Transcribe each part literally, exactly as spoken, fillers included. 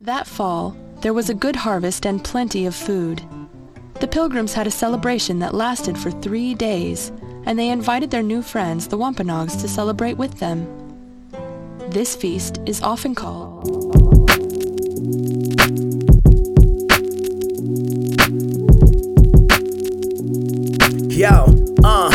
That fall, there was a good harvest and plenty of food. The Pilgrims had a celebration that lasted for three days, and they invited their new friends, the Wampanoags, to celebrate with them. This feast is often called Yo, uh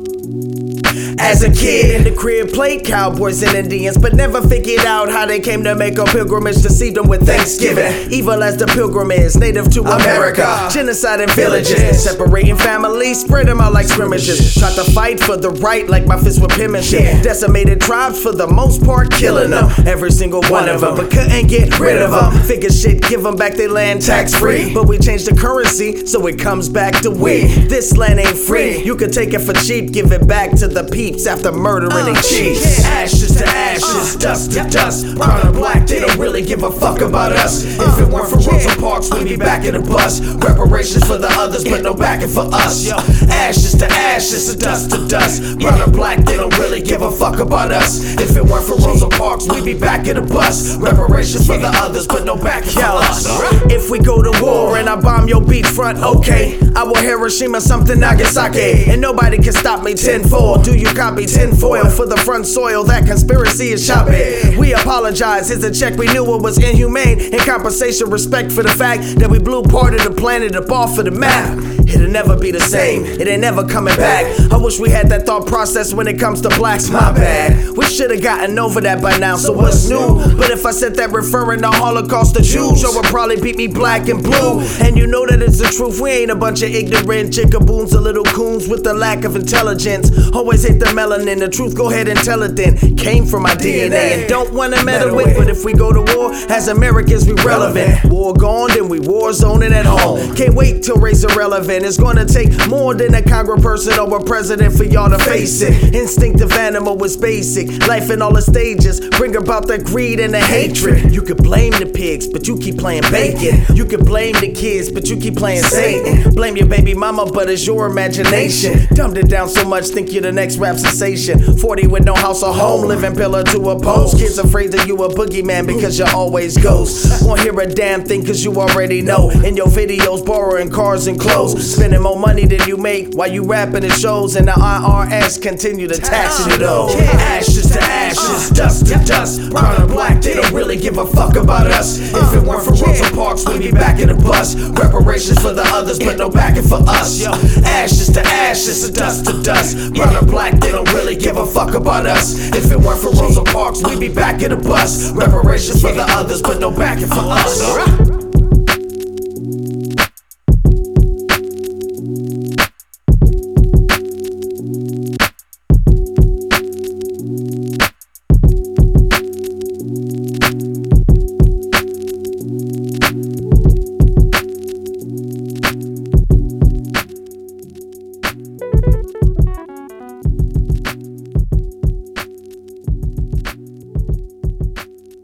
As a kid in the crib, played cowboys and Indians, but never figured out how they came to make a pilgrimage to see them with Thanksgiving. Evil as the pilgrim is, native to America. Genocide in villages, separating families, spread them out like scrimmages. Tried to fight for the right like my fists were penmanship. Decimated tribes for the most part, killing them. Every single one of them, but couldn't get rid of them. Figure shit, give them back their land tax free. But we changed the currency, so it comes back to we. This land ain't free, you can take it for cheap, give it back to the peeps after murdering uh, their chiefs. Ashes to ashes, uh, dust to dust, brown or black, they don't really give a fuck about us. If it weren't for Rosa Parks, we'd be back in the bus. Reparations for the others, but no backing for us. Ashes to ashes, dust to dust, brown or black, they don't really give a fuck about us. If it weren't for Rosa Parks, we'd be back in the bus. Reparations for the others, but no backing for us. If we go to war and I bomb your beachfront, okay, I will Hiroshima something Nagasaki, and nobody can stop me tenfold. Do you copy tinfoil for the front soil? That conspiracy is shopping. We apologize, it's a check, we knew it was inhumane. In compensation, respect for the fact that we blew part of the planet up off of the map. It'll never be the same, it ain't never coming back. I wish we had that thought process when it comes to blacks, my bad. We should've gotten over that by now, so what's new? But if I said that referring to Holocaust to Jews, y'all would probably beat me black and blue. And you know that it's the truth, we ain't a bunch of ignorant jickaboons or little coons with the lack of intelligence. Always hate the melanin, the truth, go ahead and tell it then. Came from my D N A and don't wanna meddle with. But if we go to war, as Americans we relevant. War gone, then we war zoning at home. Can't wait till race irrelevant. It's gonna take more than a congressperson or a president for y'all to face it. Instinctive animal is basic, life in all the stages bring about the greed and the hatred. You could blame the pigs, but you keep playing bacon. You could blame the kids, but you keep playing Satan. Blame your baby mama, but it's your imagination. Dumbed it down so much, think you're the next rap sensation. Forty with no house or home, living pillar to a post. Kids afraid that you a boogeyman because you always ghost. Won't hear a damn thing cause you already know. In your videos, borrowing cars and clothes, spending more money than you make while you rapping it shows, and the I R S continue to tax it all. Ashes to ashes, dust to dust, brown or black, they don't really give a fuck about us. If it weren't for Rosa Parks, we'd be back in the bus. Reparations for the others, but no backing for us. Ashes to ashes, dust to dust, brown or black, they don't really give a fuck about us. If it weren't for Rosa Parks, we'd be back in the bus. Reparations for the others, but no backing for us.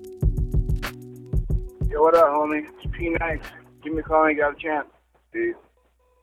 Yo, what up, homie? It's P Nice. Give me a call when you got a chance. Peace.